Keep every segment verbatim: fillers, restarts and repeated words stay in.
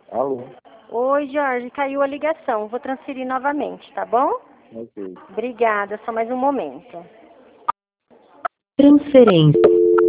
Alô? Oi, Jorge, caiu a ligação. Vou transferir novamente, tá bom? Ok. Obrigada, só mais um momento. Transferência.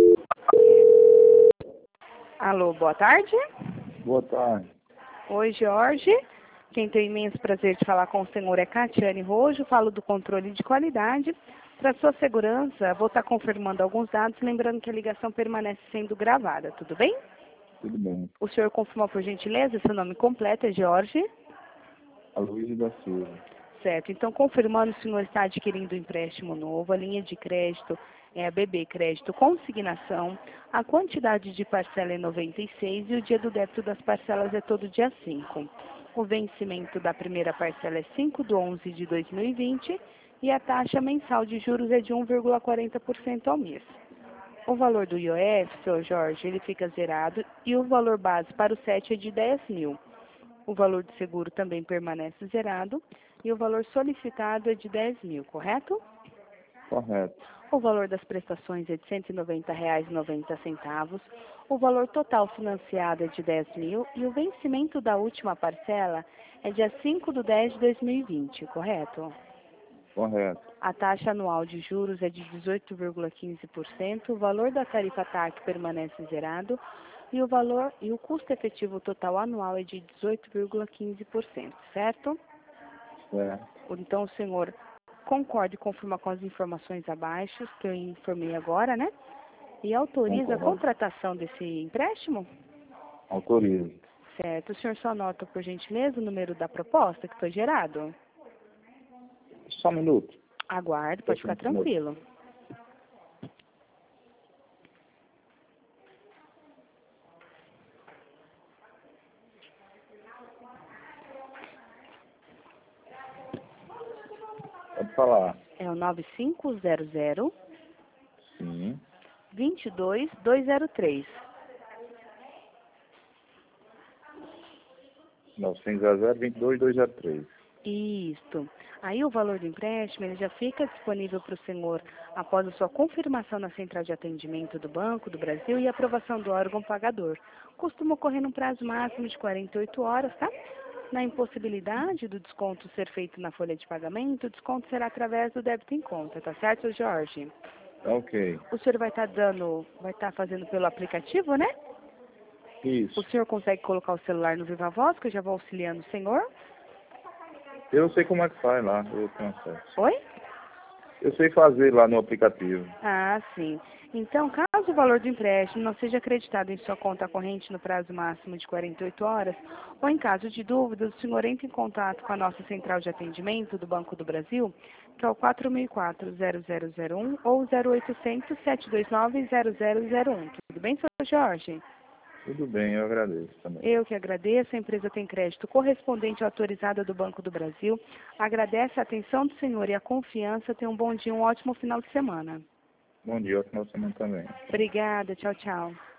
Alô, boa tarde. Boa tarde. Oi, Jorge. Quem tem o imenso prazer de falar com o senhor é Catiane Rojo. Falo do controle de qualidade. Para sua segurança, vou estar confirmando alguns dados, lembrando que a ligação permanece sendo gravada, tudo bem? Tudo bem. O senhor confirma, por gentileza, seu nome completo é Jorge? Aloysio da Silva. Certo. Então, confirmando, o senhor está adquirindo um empréstimo novo, a linha de crédito é a B B Crédito Consignação, a quantidade de parcela é noventa e seis e o dia do débito das parcelas é todo dia cinco. O vencimento da primeira parcela é cinco de onze de dois mil e vinte e a taxa mensal de juros é de um vírgula quarenta por cento ao mês. O valor do I O F, senhor Jorge, ele fica zerado e o valor base para o S E T é de dez mil. O valor do seguro também permanece zerado e o valor solicitado é de dez mil, correto? Correto. O valor das prestações é de cento e noventa reais e noventa centavos. O valor total financiado é de dez mil e o vencimento da última parcela é dia cinco de dez de dois mil e vinte, correto? Correto. A taxa anual de juros é de dezoito vírgula quinze por cento, o valor da tarifa T A C permanece zerado e o valor e o custo efetivo total anual é de dezoito vírgula quinze por cento, certo? Certo. Então, o senhor concorda e confirma com as informações abaixo que eu informei agora, né? E autoriza a Concordo. contratação desse empréstimo? Autorizo. Certo. O senhor só anota, por gentileza, o número da proposta que foi gerado? Só um minuto. Aguardo, pode ficar Só um minuto. tranquilo. Pode falar. É o nove cinco zero zero, Sim. dois dois dois zero três. nove cinco zero zero, dois dois dois zero três. Isto. Aí o valor do empréstimo ele já fica disponível para o senhor após a sua confirmação na central de atendimento do Banco do Brasil e aprovação do órgão pagador. Costuma ocorrer num prazo máximo de quarenta e oito horas, tá? Na impossibilidade do desconto ser feito na folha de pagamento, o desconto será através do débito em conta, tá certo, Jorge? Ok. O senhor vai estar dando, vai estar fazendo pelo aplicativo, né? Isso. O senhor consegue colocar o celular no Viva Voz, que eu já vou auxiliando o senhor? Eu sei como é que faz lá. Eu tenho acesso. Oi? Eu sei fazer lá no aplicativo. Ah, sim. Então, caso o valor do empréstimo não seja acreditado em sua conta corrente no prazo máximo de quarenta e oito horas, ou em caso de dúvidas, o senhor entra em contato com a nossa central de atendimento do Banco do Brasil, que é o quatro mil e quatro, zero zero zero um ou zero oitocentos, sete dois nove, zero zero zero um. Tudo bem, senhor Jorge? Tudo bem, eu agradeço também. Eu que agradeço. A empresa tem crédito correspondente autorizada do Banco do Brasil. Agradece a atenção do senhor e a confiança. Tenha um bom dia, um ótimo final de semana. Bom dia, ótima semana também. Obrigada. Tchau, tchau.